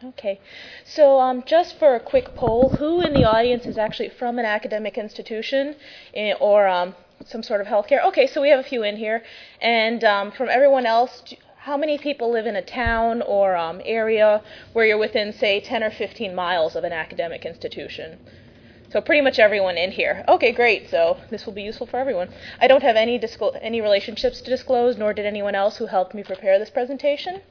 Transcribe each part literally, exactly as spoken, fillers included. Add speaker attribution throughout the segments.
Speaker 1: Okay, so um, just for a quick poll, who in the audience is actually from an academic institution eh, or um, some sort of healthcare? Okay, so we have a few in here. And um, from everyone else, do- how many people live in a town or um, area where you're within, say, ten or fifteen miles of an academic institution? So pretty much everyone in here. Okay, great. So this will be useful for everyone. I don't have any disclo- any relationships to disclose, nor did anyone else who helped me prepare this presentation.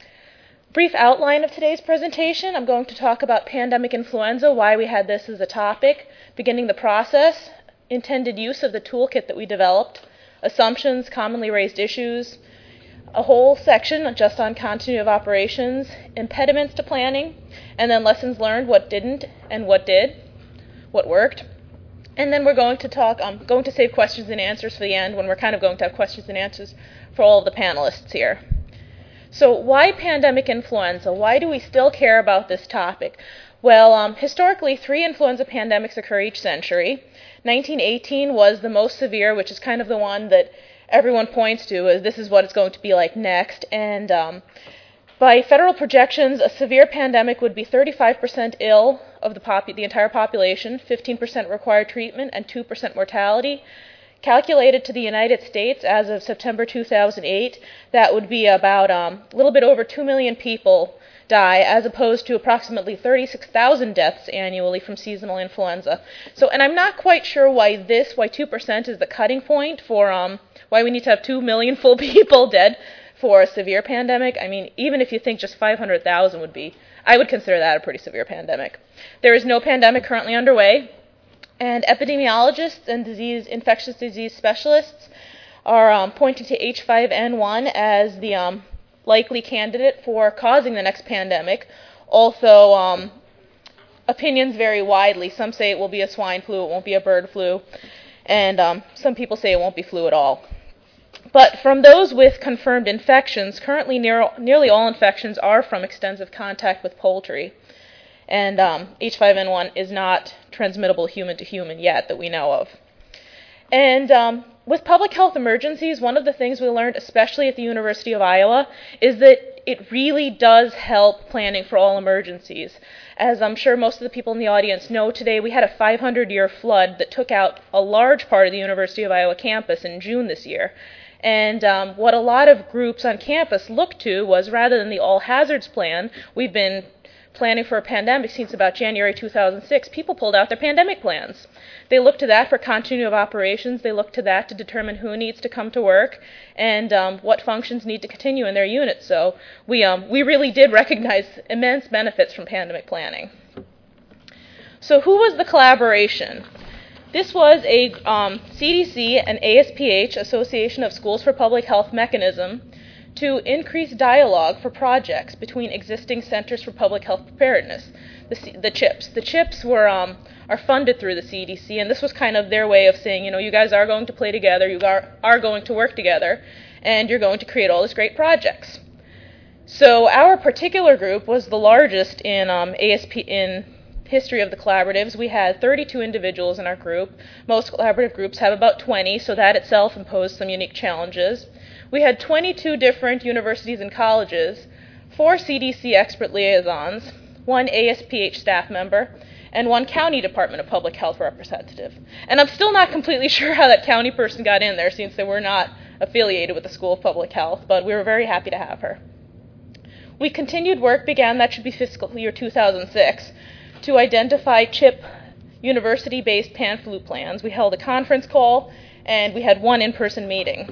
Speaker 1: Brief outline of today's presentation. I'm going to talk about pandemic influenza, why we had this as a topic, beginning the process, intended use of the toolkit that we developed, assumptions, commonly raised issues, a whole section just on continuity of operations, impediments to planning, and then lessons learned, what didn't and what did, what worked. And then we're going to talk, I'm going to save questions and answers for the end when we're kind of going to have questions and answers for all of the panelists here. So why pandemic influenza? Why do we still care about this topic? Well, um, historically, three influenza pandemics occur each century. nineteen eighteen was the most severe, which is kind of the one that everyone points to as this is what it's going to be like next. And um, by federal projections, a severe pandemic would be thirty-five percent ill of the, popu- the entire population, fifteen percent require treatment, and two percent mortality. Calculated to the United States as of September two thousand eight, that would be about um, a little bit over two million people die, as opposed to approximately thirty-six thousand deaths annually from seasonal influenza. So, and I'm not quite sure why this, why two percent is the cutting point for um, why we need to have two million full people dead for a severe pandemic. I mean, even if you think just five hundred thousand would be, I would consider that a pretty severe pandemic. There is no pandemic currently underway. And epidemiologists and disease, infectious disease specialists are um, pointing to H five N one as the um, likely candidate for causing the next pandemic. Also, um, opinions vary widely. Some say it will be a swine flu, it won't be a bird flu, and um, some people say it won't be flu at all. But from those with confirmed infections, currently near, nearly all infections are from extensive contact with poultry. And um, H five N one is not transmittable human to human yet that we know of. And um, with public health emergencies, one of the things we learned, especially at the University of Iowa, is that it really does help planning for all emergencies. As I'm sure most of the people in the audience know today, we had a five hundred year flood that took out a large part of the University of Iowa campus in June this year. And um, what a lot of groups on campus looked to was, rather than the all hazards plan, we've been planning for a pandemic since about January two thousand six, people pulled out their pandemic plans. They looked to that for continuity of operations. They looked to that to determine who needs to come to work and um, what functions need to continue in their units. So we um, we really did recognize immense benefits from pandemic planning. So who was the collaboration? This was a um, C D C and A S P H, Association of Schools for Public Health, mechanism to increase dialogue for projects between existing centers for public health preparedness, the, C- the CHIPS. The CHIPS were um, are funded through the C D C, and this was kind of their way of saying, you know, you guys are going to play together, you are, are going to work together, and you're going to create all these great projects. So our particular group was the largest in um, A S P in history of the collaboratives. We had thirty-two individuals in our group. Most collaborative groups have about twenty, so that itself imposed some unique challenges. We had twenty-two different universities and colleges, four C D C expert liaisons, one A S P H staff member, and one county Department of Public Health representative. And I'm still not completely sure how that county person got in there, since they were not affiliated with the School of Public Health, but we were very happy to have her. We continued work, began, that should be fiscal year two thousand six, to identify CHIP university-based pan-flu plans. We held a conference call, and we had one in-person meeting.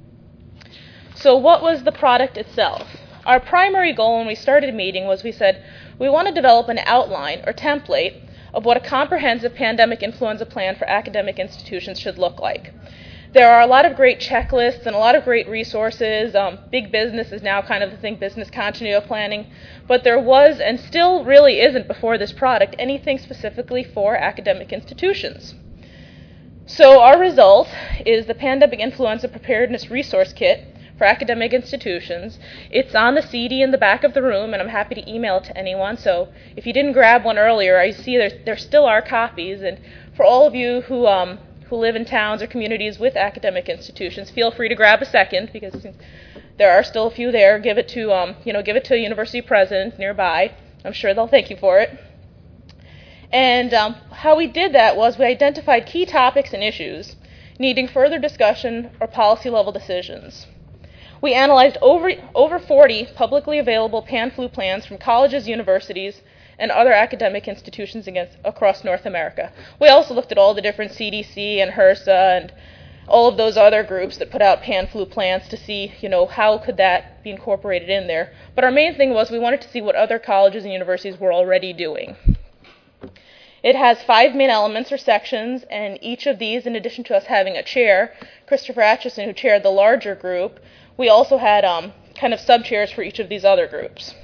Speaker 1: So what was the product itself? Our primary goal when we started meeting was we said, we want to develop an outline or template of what a comprehensive pandemic influenza plan for academic institutions should look like. There are a lot of great checklists and a lot of great resources. Um, big business is now kind of the thing, business continuity of planning. But there was, and still really isn't before this product, anything specifically for academic institutions. So our result is the Pandemic Influenza Preparedness Resource Kit for academic institutions. It's on the C D in the back of the room, and I'm happy to email it to anyone. So if you didn't grab one earlier, I see there, there still are copies. And for all of you who um, who live in towns or communities with academic institutions, feel free to grab a second, because there are still a few there. Give it to um, you know, give it to a university president nearby. I'm sure they'll thank you for it. And um, how we did that was we identified key topics and issues needing further discussion or policy-level decisions. We analyzed over, over forty publicly available pan-flu plans from colleges, universities, and other academic institutions against, across North America. We also looked at all the different C D C and HRSA and all of those other groups that put out pan-flu plans to see, you know, how could that be incorporated in there. But our main thing was we wanted to see what other colleges and universities were already doing. It has five main elements or sections, and each of these, in addition to us having a chair, Christopher Atchison, who chaired the larger group, we also had um, kind of sub-chairs for each of these other groups.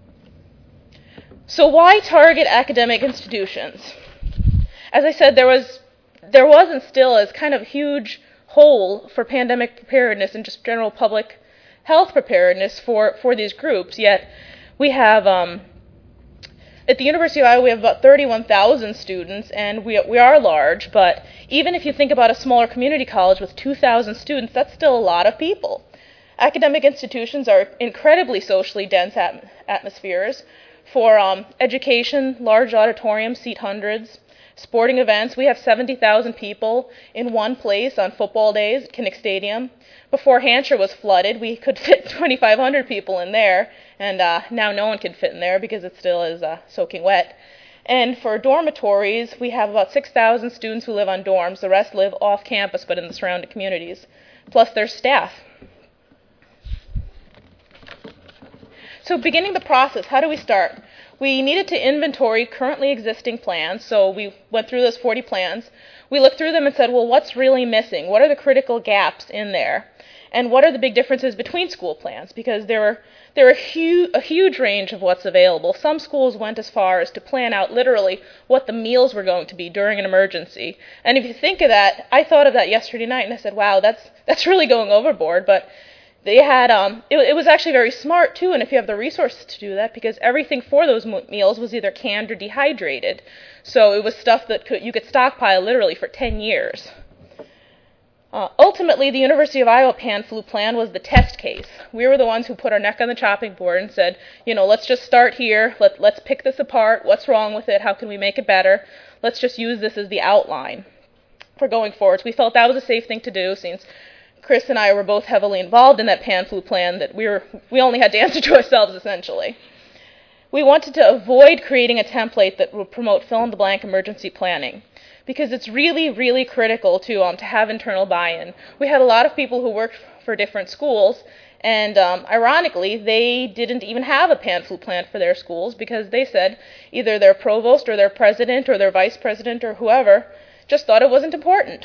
Speaker 1: So why target academic institutions? As I said, there was, there was and still is kind of a huge hole for pandemic preparedness and just general public health preparedness for, for these groups, yet we have... Um, At the University of Iowa, we have about thirty-one thousand students, and we, we are large, but even if you think about a smaller community college with two thousand students, that's still a lot of people. Academic institutions are incredibly socially dense at, atmospheres. For um, education, large auditoriums seat hundreds. Sporting events, we have seventy thousand people in one place on football days at Kinnick Stadium. Before Hampshire was flooded, we could fit twenty-five hundred people in there, and uh, now no one can fit in there because it still is uh, soaking wet. And for dormitories, we have about six thousand students who live on dorms. The rest live off campus but in the surrounding communities. Plus there's staff. So beginning the process, how do we start? We needed to inventory currently existing plans, so we went through those forty plans. We looked through them and said, well, what's really missing? What are the critical gaps in there? And what are the big differences between school plans? Because there were, there were hu- a huge range of what's available. Some schools went as far as to plan out literally what the meals were going to be during an emergency. And if you think of that, I thought of that yesterday night and I said, wow, that's, that's really going overboard. But they had, um, it, it was actually very smart too, and if you have the resources to do that, because everything for those mo- meals was either canned or dehydrated. So it was stuff that could, you could stockpile literally for ten years. Uh, ultimately, the University of Iowa pan-flu plan was the test case. We were the ones who put our neck on the chopping board and said, you know, let's just start here, Let, let's pick this apart, what's wrong with it, how can we make it better, let's just use this as the outline for going forward. We felt that was a safe thing to do since Chris and I were both heavily involved in that pan-flu plan, that we were we only had to answer to ourselves, essentially. We wanted to avoid creating a template that would promote fill-in-the-blank emergency planning, because it's really, really critical to um, to have internal buy-in. We had a lot of people who worked for different schools, and um, ironically, they didn't even have a pan-flu plan for their schools, because they said either their provost or their president or their vice president or whoever just thought it wasn't important.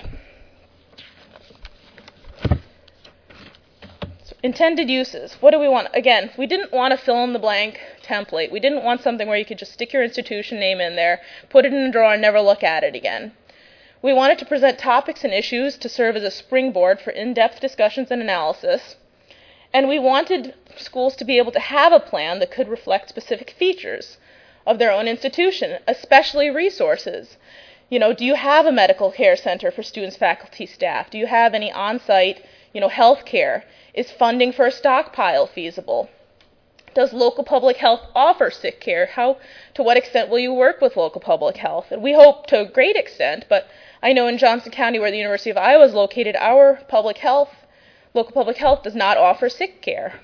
Speaker 1: Intended uses. What do we want? Again, we didn't want a fill-in-the-blank template. We didn't want something where you could just stick your institution name in there, put it in a drawer, and never look at it again. We wanted to present topics and issues to serve as a springboard for in-depth discussions and analysis. And we wanted schools to be able to have a plan that could reflect specific features of their own institution, especially resources. You know, do you have a medical care center for students, faculty, staff? Do you have any on-site, you know, health care? Is funding for a stockpile feasible? Does local public health offer sick care? How, to what extent will you work with local public health? And we hope to a great extent, but I know in Johnson County, where the University of Iowa is located, our public health, local public health does not offer sick care.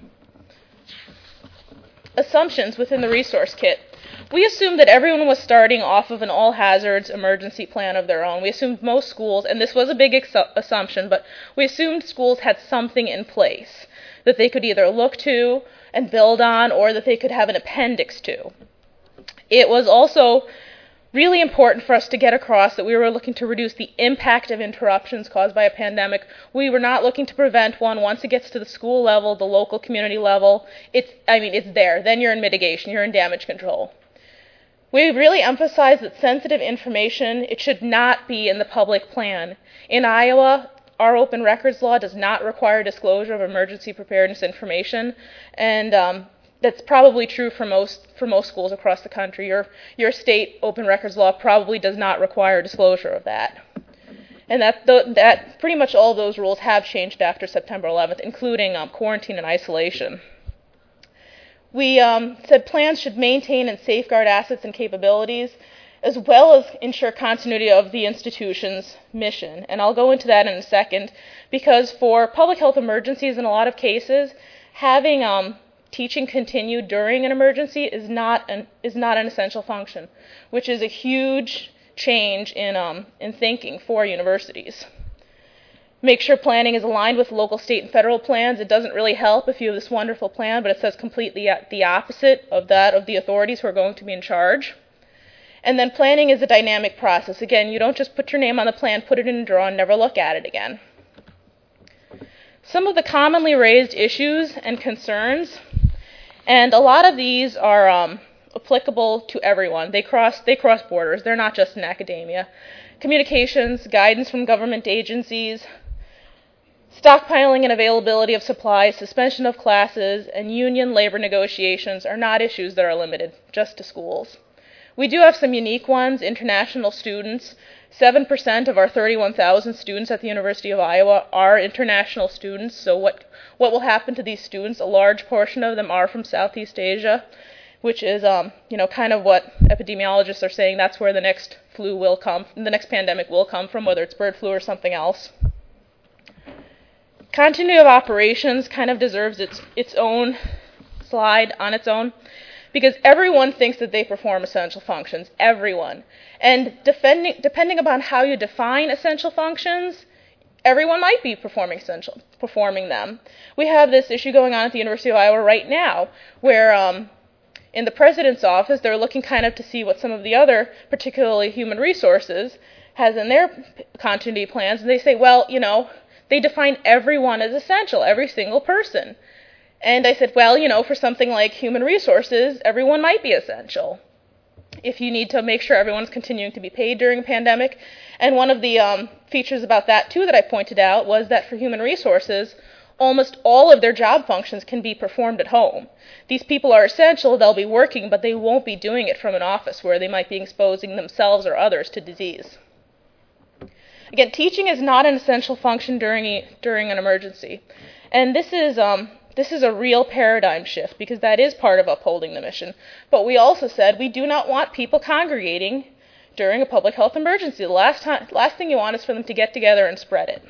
Speaker 1: Assumptions within the resource kit. We assumed that everyone was starting off of an all-hazards emergency plan of their own. We assumed most schools, and this was a big ex- assumption, but we assumed schools had something in place that they could either look to and build on, or that they could have an appendix to. It was also really important for us to get across that we were looking to reduce the impact of interruptions caused by a pandemic. We were not looking to prevent one. Once it gets to the school level, the local community level, it's, I mean, it's there. Then you're in mitigation, you're in damage control. We really emphasize that sensitive information, it should not be in the public plan. In Iowa, our open records law does not require disclosure of emergency preparedness information, and um, that's probably true for most for most schools across the country. Your your state open records law probably does not require disclosure of that. And that that pretty much all of those rules have changed after September eleventh, including um, quarantine and isolation. We um, said plans should maintain and safeguard assets and capabilities, as well as ensure continuity of the institution's mission. And I'll go into that in a second, because for public health emergencies, in a lot of cases, having um, teaching continue during an emergency is not an is not an essential function, which is a huge change in um, in thinking for universities. Make sure planning is aligned with local, state, and federal plans. It doesn't really help if you have this wonderful plan, but it says completely the opposite of that of the authorities who are going to be in charge. And then planning is a dynamic process. Again, you don't just put your name on the plan, put it in a drawer, and never look at it again. Some of the commonly raised issues and concerns, and a lot of these are um, applicable to everyone. They cross, they cross borders. They're not just in academia. Communications, guidance from government agencies, stockpiling and availability of supplies, suspension of classes, and union labor negotiations are not issues that are limited just to schools. We do have some unique ones. International students. seven percent of our thirty-one thousand students at the University of Iowa are international students. So what, what will happen to these students? A large portion of them are from Southeast Asia, which is um, you know, kind of what epidemiologists are saying. That's where the next flu will come, the next pandemic will come from, whether it's bird flu or something else. Continuity of operations kind of deserves its, its own slide on its own, because everyone thinks that they perform essential functions, everyone. And defending, depending upon how you define essential functions, everyone might be performing essential, performing them. We have this issue going on at the University of Iowa right now, where um, in the president's office, they're looking kind of to see what some of the other, particularly human resources, has in their continuity plans, and they say, well, you know, they define everyone as essential, every single person. And I said, well, you know, for something like human resources, everyone might be essential if you need to make sure everyone's continuing to be paid during a pandemic. And one of the um, features about that, too, that I pointed out was that for human resources, almost all of their job functions can be performed at home. These people are essential, they'll be working, but they won't be doing it from an office where they might be exposing themselves or others to disease. Again, teaching is not an essential function during, a, during an emergency. And this is... Um, This is a real paradigm shift, because that is part of upholding the mission. But we also said we do not want people congregating during a public health emergency. The last, time, last thing you want is for them to get together and spread it.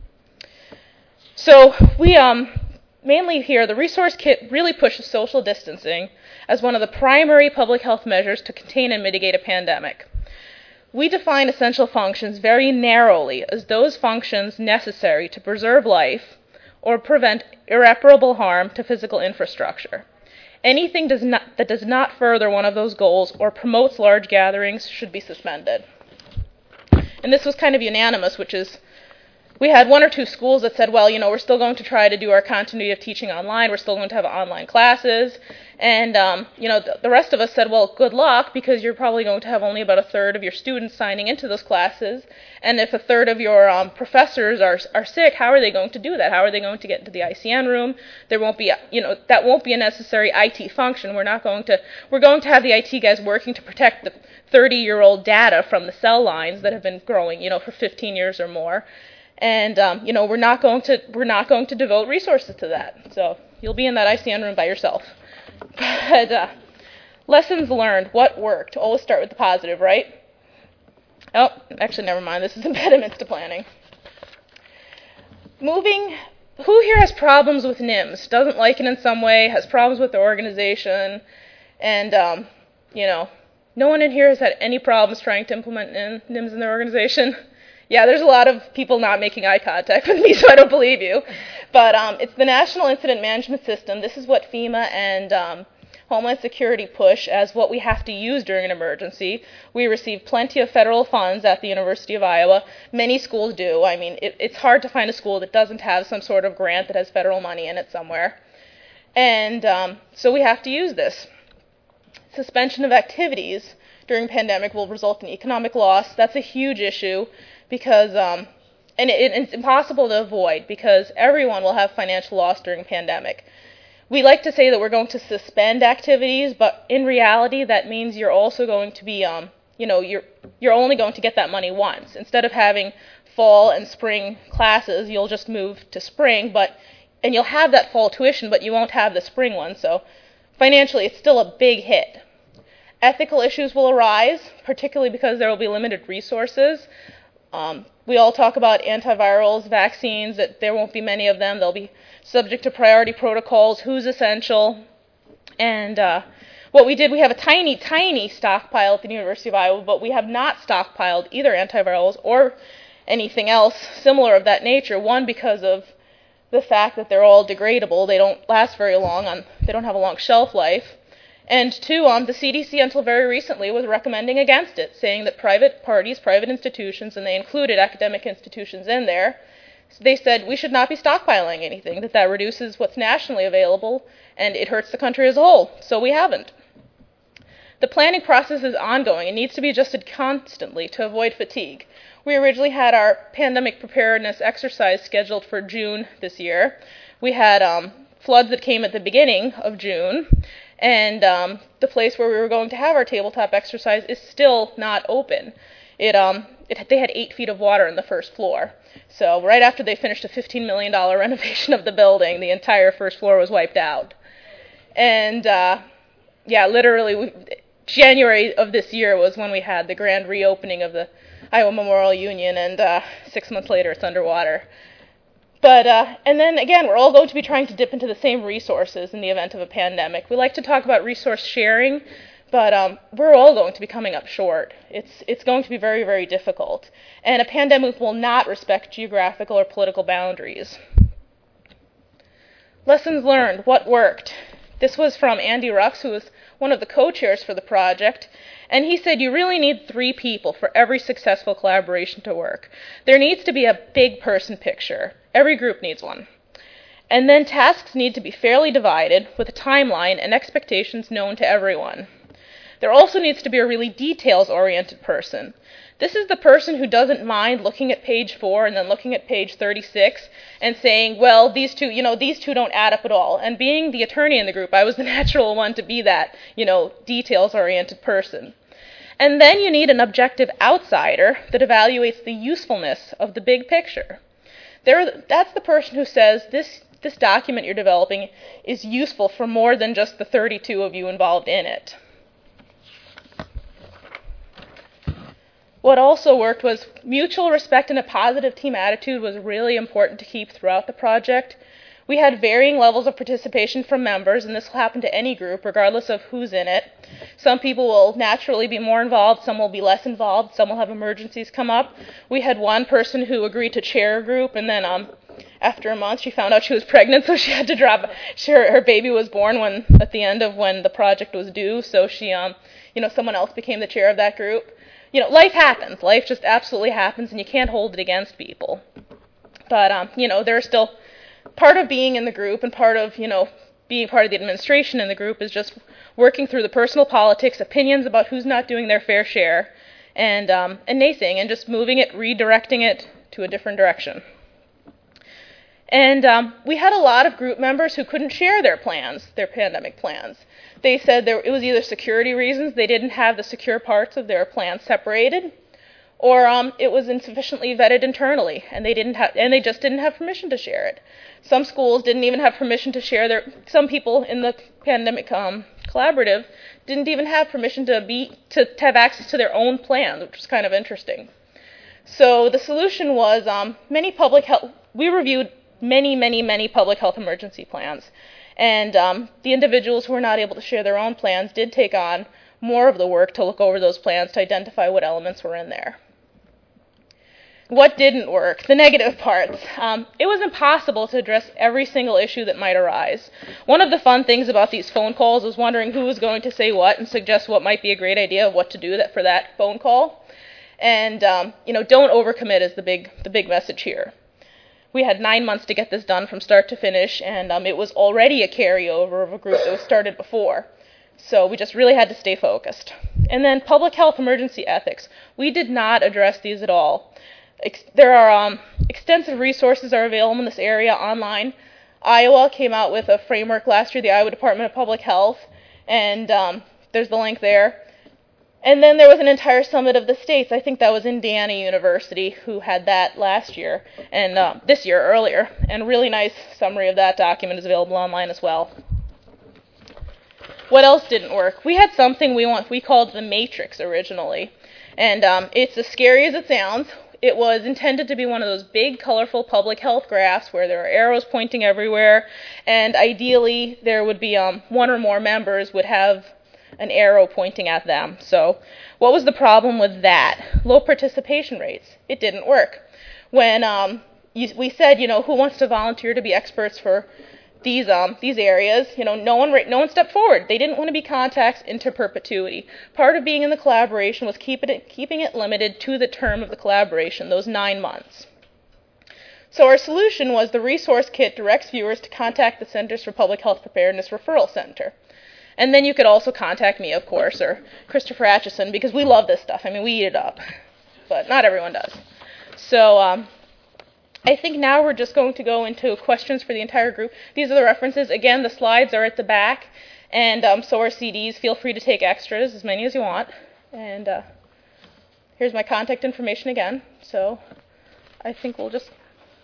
Speaker 1: So we um, mainly here, the resource kit really pushes social distancing as one of the primary public health measures to contain and mitigate a pandemic. We define essential functions very narrowly as those functions necessary to preserve life or prevent irreparable harm to physical infrastructure. Anything does not, that does not further one of those goals or promotes large gatherings should be suspended. And this was kind of unanimous, which is, we had one or two schools that said, well, you know, we're still going to try to do our continuity of teaching online, we're still going to have online classes, and, um, you know, the, the rest of us said, well, good luck, because you're probably going to have only about a third of your students signing into those classes, and if a third of your um, professors are are sick, how are they going to do that? How are they going to get into the I C N room? There won't be, you know, that won't be a necessary I T function. We're not going to, we're going to have the I T guys working to protect the thirty-year-old data from the cell lines that have been growing, you know, for fifteen years or more. And um, you know, we're not going to we're not going to devote resources to that. So you'll be in that I C N room by yourself. But uh, lessons learned. What worked? Always start with the positive, right? Oh, actually, never mind. This is impediments to planning. Moving. Who here has problems with N I M S? Doesn't like it in some way? Has problems with the organization? And um, you know, no one in here has had any problems trying to implement N I M S in their organization. Yeah, there's a lot of people not making eye contact with me, so I don't believe you. But um, it's the National Incident Management System. This is what FEMA and um, Homeland Security push as what we have to use during an emergency. We receive plenty of federal funds at the University of Iowa. Many schools do. I mean, it, it's hard to find a school that doesn't have some sort of grant that has federal money in it somewhere. And um, so we have to use this. Suspension of activities during pandemic will result in economic loss. That's a huge issue. Because, um, and it, it's impossible to avoid, because everyone will have financial loss during a pandemic. We like to say that we're going to suspend activities, but in reality, that means you're also going to be, um, you know, you're you're only going to get that money once. Instead of having fall and spring classes, you'll just move to spring, but and you'll have that fall tuition, but you won't have the spring one. So financially, it's still a big hit. Ethical issues will arise, particularly because there will be limited resources. Um, we all talk about antivirals, vaccines, that there won't be many of them. They'll be subject to priority protocols, who's essential. And uh, what we did, we have a tiny, tiny stockpile at the University of Iowa, but we have not stockpiled either antivirals or anything else similar of that nature. One, because of the fact that they're all degradable. They don't last very long. On, they don't have a long shelf life. And two, um, the C D C until very recently was recommending against it, saying that private parties, private institutions, and they included academic institutions in there, they said we should not be stockpiling anything, that that reduces what's nationally available, and it hurts the country as a whole. So we haven't. The planning process is ongoing. It needs to be adjusted constantly to avoid fatigue. We originally had our pandemic preparedness exercise scheduled for June this year. We had um, floods that came at the beginning of June, and um, the place where we were going to have our tabletop exercise is still not open. It, um, it, they had eight feet of water in the first floor. So right after they finished a fifteen million dollars renovation of the building, the entire first floor was wiped out. And uh, yeah, literally, we, January of this year was when we had the grand reopening of the Iowa Memorial Union, and uh, six months later it's underwater. But, uh, and then again, we're all going to be trying to dip into the same resources in the event of a pandemic. We like to talk about resource sharing, but um, we're all going to be coming up short. It's, it's going to be very, very difficult. And a pandemic will not respect geographical or political boundaries. Lessons learned, what worked? This was from Andy Rux, who was one of the co-chairs for the project, and he said you really need three people for every successful collaboration to work. There needs to be a big person picture. Every group needs one. And then tasks need to be fairly divided with a timeline and expectations known to everyone. There also needs to be a really details-oriented person. This is the person who doesn't mind looking at page four and then looking at page thirty-six and saying, well, these two, you know, these two don't add up at all. And being the attorney in the group, I was the natural one to be that, you know, details-oriented person. And then you need an objective outsider that evaluates the usefulness of the big picture. There, that's the person who says this, this document you're developing is useful for more than just the thirty-two of you involved in it. What also worked was mutual respect and a positive team attitude was really important to keep throughout the project. We had varying levels of participation from members, and this will happen to any group, regardless of who's in it. Some people will naturally be more involved, some will be less involved, some will have emergencies come up. We had one person who agreed to chair a group, and then um, after a month she found out she was pregnant, so she had to drop. She, her, her baby was born when at the end of when the project was due, so she, um, you know, someone else became the chair of that group. You know, life happens. Life just absolutely happens, and you can't hold it against people. But, um, you know, there's still part of being in the group, and part of, you know, being part of the administration in the group is just working through the personal politics, opinions about who's not doing their fair share, and, um, and naysaying, and just moving it, redirecting it to a different direction. And um, we had a lot of group members who couldn't share their plans, their pandemic plans. They said there, it was either security reasons, they didn't have the secure parts of their plans separated, or um, it was insufficiently vetted internally, and they didn't have, and they just didn't have permission to share it. Some schools didn't even have permission to share their. Some people in the pandemic um, collaborative didn't even have permission to be to, to have access to their own plans, which was kind of interesting. So the solution was um, many public health. We reviewed many, many, many public health emergency plans. And um, the individuals who were not able to share their own plans did take on more of the work to look over those plans to identify what elements were in there. What didn't work? The negative parts. Um, it was impossible to address every single issue that might arise. One of the fun things about these phone calls was wondering who was going to say what and suggest what might be a great idea of what to do that for that phone call. And um, you know, don't overcommit is the big the big message here. We had nine months to get this done from start to finish, and um, it was already a carryover of a group that was started before. So we just really had to stay focused. And then public health emergency ethics. We did not address these at all. Ex- there are um, extensive resources are available in this area online. Iowa came out with a framework last year, the Iowa Department of Public Health, and um, there's the link there. And then there was an entire summit of the states. I think that was Indiana University who had that last year, and uh, this year earlier. And a really nice summary of that document is available online as well. What else didn't work? We had something we want we called the Matrix originally, and um, it's as scary as it sounds. It was intended to be one of those big, colorful public health graphs where there are arrows pointing everywhere, and ideally there would be um, one or more members would have an arrow pointing at them. So what was the problem with that? Low participation rates. It didn't work. When um, you, we said, you know, who wants to volunteer to be experts for these um these areas, you know, no one no one stepped forward. They didn't want to be contacts into perpetuity. Part of being in the collaboration was keeping it keeping it limited to the term of the collaboration, those nine months. So our solution was the resource kit directs viewers to contact the Centers for Public Health Preparedness Referral Center. And then you could also contact me, of course, or Christopher Atchison, because we love this stuff. I mean, we eat it up, but not everyone does. So um, I think now we're just going to go into questions for the entire group. These are the references. Again, the slides are at the back, and um, so are C Ds. Feel free to take extras, as many as you want. And uh, here's my contact information again. So I think we'll just...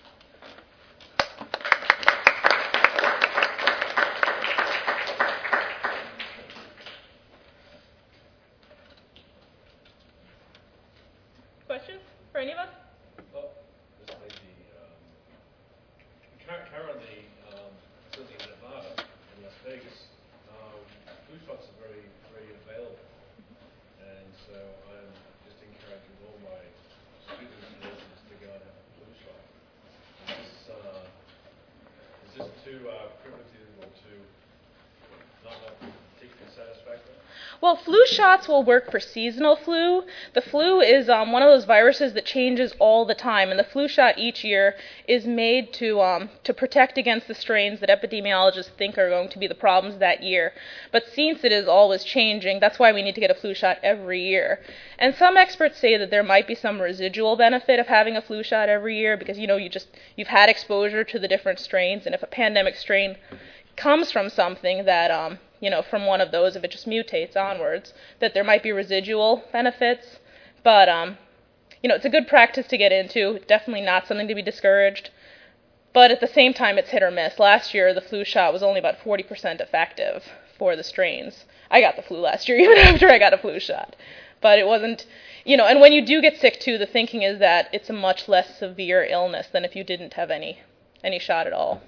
Speaker 1: Questions for any of us?
Speaker 2: Well, this may be, um, currently, um, certainly in Nevada and Las Vegas, um, flu shots are very, very available. And so I'm just encouraging all my students and residents to go and have a flu shot. Is this, uh, is this too uh, primitive or too not, not particularly satisfactory?
Speaker 1: Well, flu shots will work for seasonal flu. The flu is um, one of those viruses that changes all the time, and the flu shot each year is made to um, to protect against the strains that epidemiologists think are going to be the problems that year. But since it is always changing, that's why we need to get a flu shot every year. And some experts say that there might be some residual benefit of having a flu shot every year because, you know, you just you've had exposure to the different strains, and if a pandemic strain comes from something that um, you know, from one of those, if it just mutates onwards, that there might be residual benefits. But, um, you know, it's a good practice to get into. Definitely not something to be discouraged. But at the same time, it's hit or miss. Last year, the flu shot was only about forty percent effective for the strains. I got the flu last year, even after I got a flu shot. But it wasn't, you know, and when you do get sick, too, the thinking is that it's a much less severe illness than if you didn't have any, any shot at all.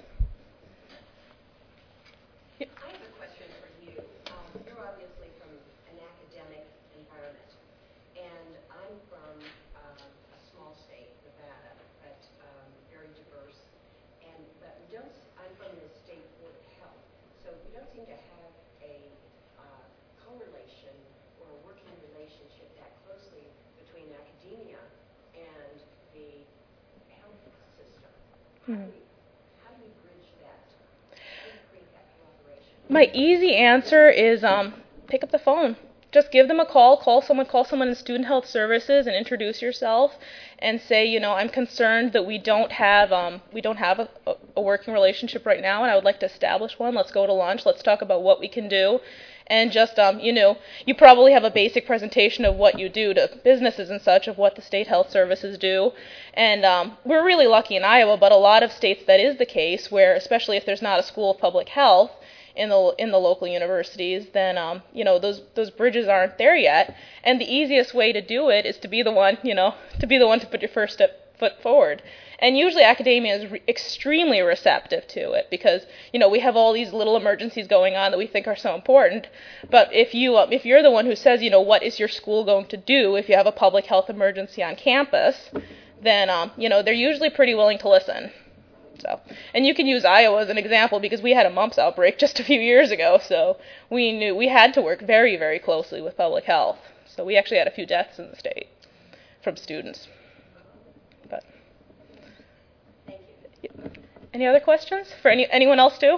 Speaker 1: My easy answer is um, pick up the phone. Just give them a call, call someone, call someone in Student Health Services and introduce yourself and say, you know, I'm concerned that we don't have um, we don't have a, a working relationship right now and I would like to establish one. Let's go to lunch. Let's talk about what we can do. And just, um, you know, you probably have a basic presentation of what you do to businesses and such, of what the state health services do. And um, we're really lucky in Iowa, but a lot of states that is the case where, especially if there's not a school of public health, in the in the local universities, then um, you know those those bridges aren't there yet. And the easiest way to do it is to be the one, you know, to be the one to put your first step foot forward. And usually academia is re- extremely receptive to it because you know we have all these little emergencies going on that we think are so important. But if you um, if you're the one who says, you know, what is your school going to do if you have a public health emergency on campus, then um, you know they're usually pretty willing to listen. So, and you can use Iowa as an example because we had a mumps outbreak just a few years ago, so we knew we had to work very, very closely with public health. So we actually had a few deaths in the state from students. But thank you. Any other questions for any anyone else too?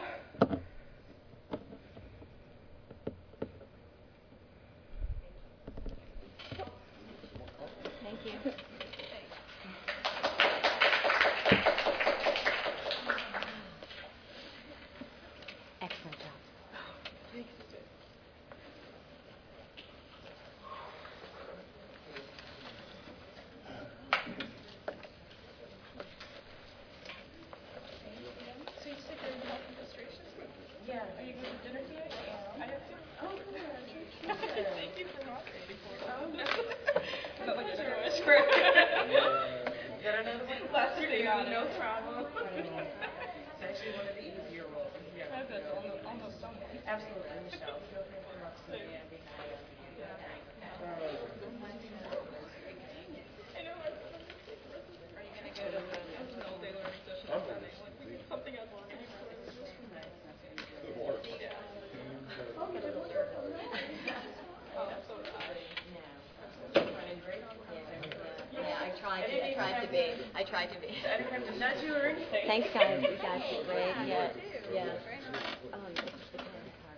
Speaker 1: Thank you.
Speaker 3: Excellent job.
Speaker 1: So you said you're in health administration? Yeah. Are you going to dinner tonight? I have to. screw.
Speaker 4: Got another one?
Speaker 1: Last year, no problem.
Speaker 4: It's actually one of the easier roles. Yeah.
Speaker 1: I've been almost, almost done.
Speaker 4: Absolutely, Michelle. Feel free to come up to me. I'd be happy to do that.
Speaker 1: I know. Are you going to go to the all day learning session on Sunday? Like, something else to do for Yeah. Oh, so did I.
Speaker 3: Yeah, I tried to. I tried to be. I tried to be.
Speaker 4: I didn't have to nudge you or anything.
Speaker 3: Thanks, guys. You guys did great. Yeah. Yeah. Um, it's the candy part.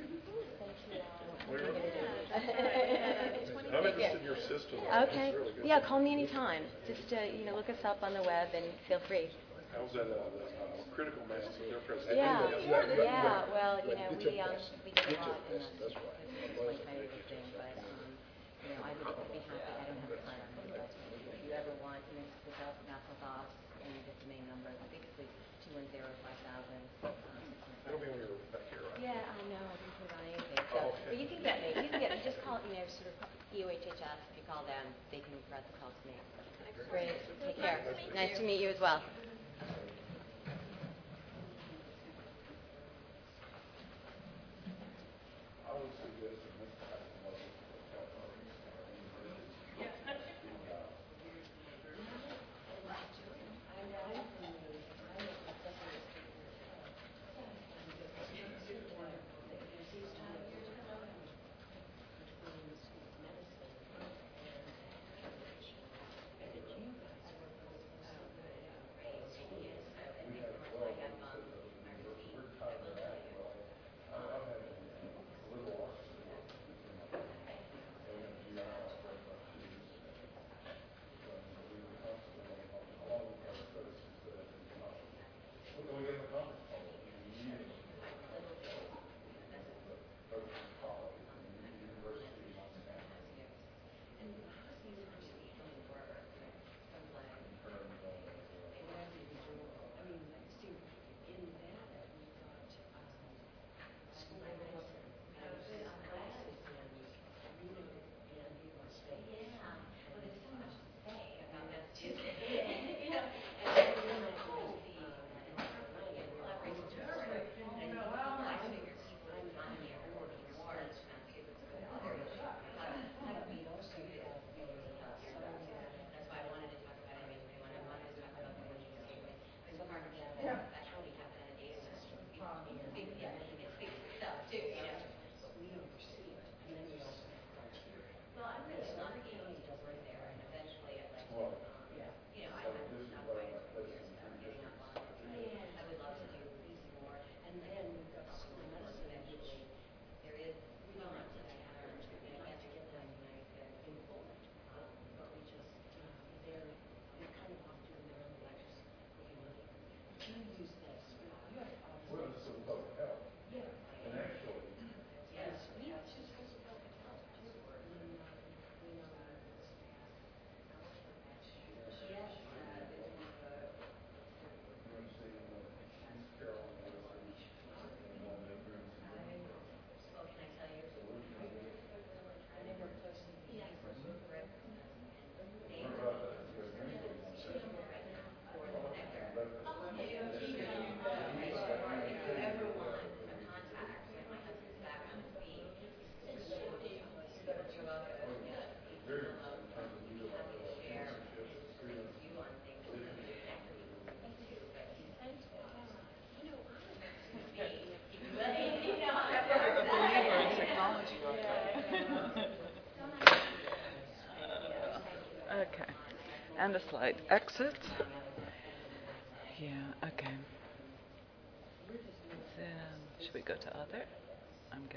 Speaker 2: I'm interested in your system.
Speaker 3: Okay.
Speaker 2: It's really good.
Speaker 3: Yeah, call me anytime. Just uh, you know, look us up on the web and feel free.
Speaker 2: How's that uh, the, uh, critical mass of their presentation?
Speaker 3: Yeah.
Speaker 2: Yeah.
Speaker 3: Yeah. Well, you know, we um we get a lot, and that's like my favorite thing. But um, you know, I would be happy. I don't have a plan on it, but if you ever want, you know, to look up National Docs and get the main number, I think it's like two one zero five thousand.
Speaker 2: It'll be on your back here, right?
Speaker 3: Yeah, I know. I didn't put it on anything. So,
Speaker 2: Oh, okay.
Speaker 3: but you can get me. You can get me. Just call, you know, sort of E O H H S. If you call them, they can route the call to me. Great. Take care. Nice to meet you as well.
Speaker 2: I would suggest that this type of level of
Speaker 5: Okay. And a slide. Exit. Yeah, okay. Then, should we go to other?